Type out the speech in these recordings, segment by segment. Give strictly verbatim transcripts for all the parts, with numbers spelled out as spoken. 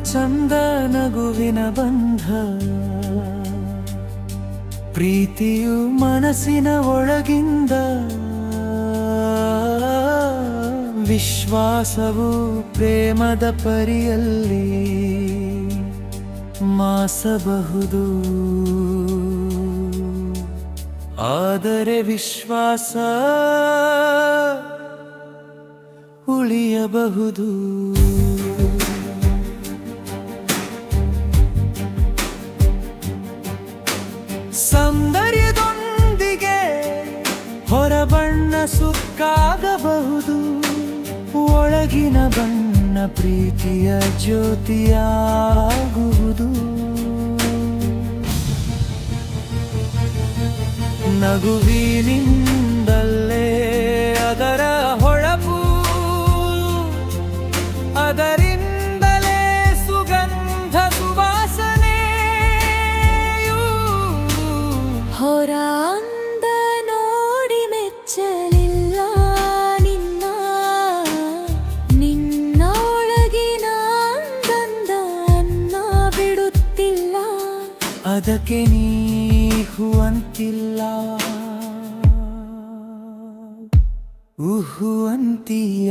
ಚಂದ ನಗುವಿನ ಬಂಧ, ಪ್ರೀತಿಯು ಮನಸ್ಸಿನ ಒಳಗಿಂದ, ವಿಶ್ವಾಸವು ಪ್ರೇಮದ ಪರಿಯಲ್ಲಿ ಮಾಸಬಹುದು. ಆದರೆ ವಿಶ್ವಾಸ ಉಳಿಯಬಹುದು. ಸೌಂದರ್ಯದೊಂದಿಗೆ ಹೊರಬಣ್ಣ ಸುಕ್ಕಾಗಬಹುದು, ಒಳಗಿನ ಬಣ್ಣ ಪ್ರೀತಿಯ ಜ್ಯೋತಿಯಾಗುವುದು. ನಗುವಿನಿಂದಲೇ ಅದರ ಹೊಳಪು, ಅದರಿಂದಲೇ ಸುಗಂಧ ಸುವಾಸನೆಯು. ಹೊರ ಅಂದ ನೋಡಿ ಮೆಚ್ಚಲಿಲ್ಲ ನಿನ್ನ, ನಿನ್ನ ಒಳಗಿನ ಅಂದಂದ ಅನ್ನ ಬಿಡುತ್ತಿಲ್ಲ, ಅದಕ್ಕೆ ನೀ ಹೂವಂತಿಲ್ಲ, ಉಹು ಅಂತೀಯ.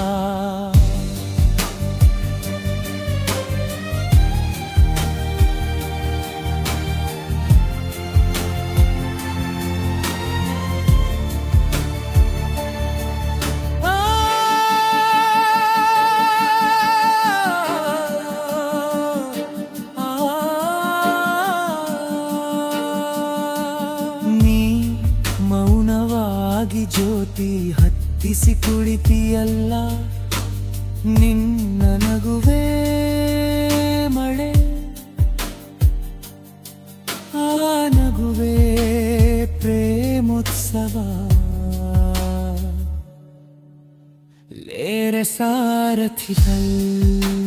ಮೌನವಾಗಿ ಜ್ಯೋತಿ ಹತ್ತಿಸಿ ಕುಳಿತಿಯಲ್ಲ, ನಿನ್ನ ನಗುವೇ ಮಳೆ, ಆ ನಗುವೇ ಪ್ರೇಮೋತ್ಸವ. ಲೇರೆ ಸಾರಥಿಗಳು